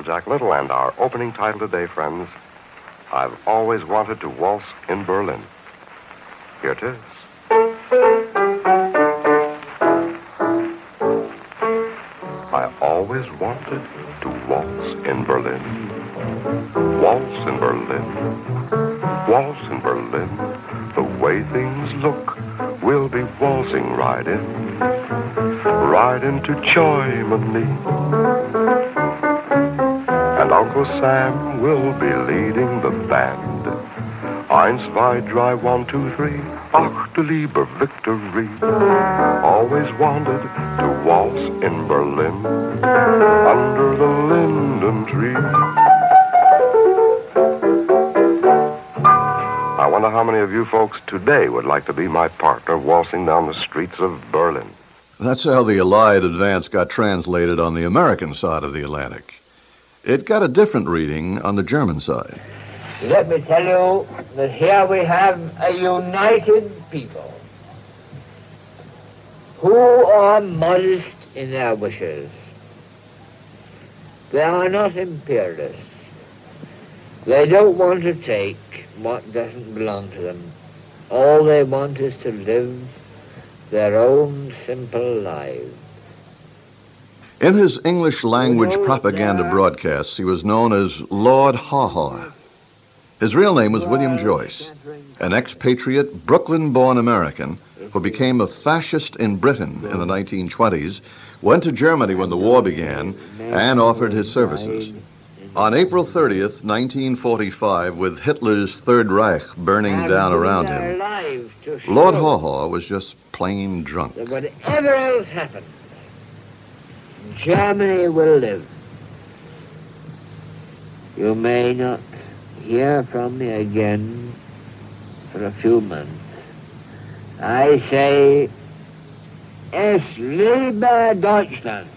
Jack Little, and our opening title today, friends, I've Always Wanted to Waltz in Berlin. Here it is. I always wanted to waltz in Berlin. Waltz in Berlin. Waltz in Berlin. The way things look, we'll be waltzing right in. Right into Choimany. And Uncle Sam will be leading the band. Eins, zwei, drei, 1, 2, 3. Ach, du lieber Victory. Always wanted to waltz in Berlin. Under the linden tree. I wonder how many of you folks today would like to be my partner waltzing down the streets of Berlin. That's how the Allied advance got translated on the American side of the Atlantic. It got a different reading on the German side. Let me tell you that here we have a united people who are modest in their wishes. They are not imperialists. They don't want to take what doesn't belong to them. All they want is to live their own simple lives. In his English-language propaganda broadcasts, he was known as Lord Haw Haw. His real name was William Joyce, an expatriate, Brooklyn-born American who became a fascist in Britain in the 1920s, went to Germany when the war began, and offered his services. On April 30th, 1945, with Hitler's Third Reich burning down around him, Lord Haw Haw was just plain drunk. Whatever else happens, Germany will live. You may not hear from me again for a few months. I say, es lebe Deutschland.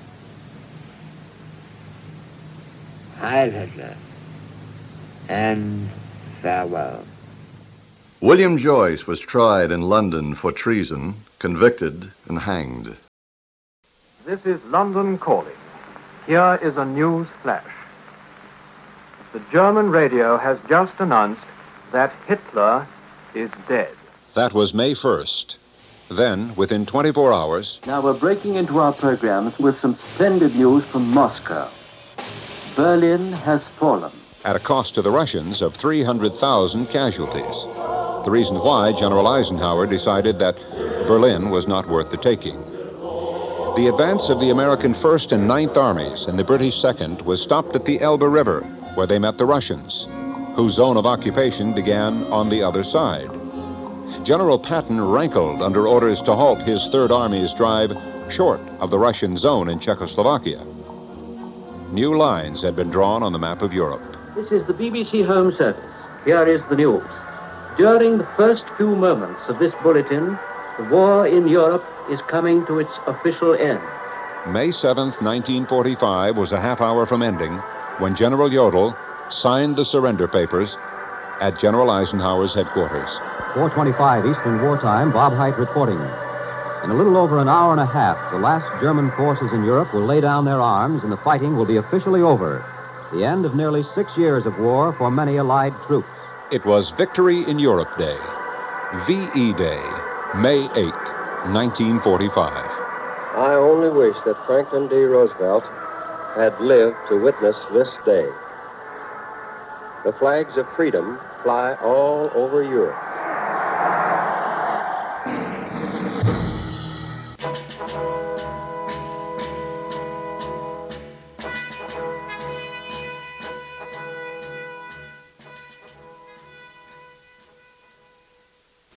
Heil Hitler, and farewell. William Joyce was tried in London for treason, convicted, and hanged. This is London Calling. Here is a news flash. The German radio has just announced that Hitler is dead. That was May 1st. Then, within 24 hours... Now we're breaking into our programs with some splendid news from Moscow. Berlin has fallen. At a cost to the Russians of 300,000 casualties. The reason why General Eisenhower decided that Berlin was not worth the taking. The advance of the American 1st and 9th Armies and the British 2nd was stopped at the Elbe River, where they met the Russians, whose zone of occupation began on the other side. General Patton rankled under orders to halt his Third Army's drive short of the Russian zone in Czechoslovakia. New lines had been drawn on the map of Europe. This is the BBC Home Service. Here is the news. During the first few moments of this bulletin, the war in Europe is coming to its official end. May 7th, 1945 was a half hour from ending when General Jodl signed the surrender papers at General Eisenhower's headquarters. 4:25 Eastern Wartime, Bob Hite reporting. In a little over an hour and a half, the last German forces in Europe will lay down their arms and the fighting will be officially over. The end of nearly 6 years of war for many Allied troops. It was Victory in Europe Day, VE Day, May 8th, 1945. I only wish that Franklin D. Roosevelt had lived to witness this day. The flags of freedom fly all over Europe.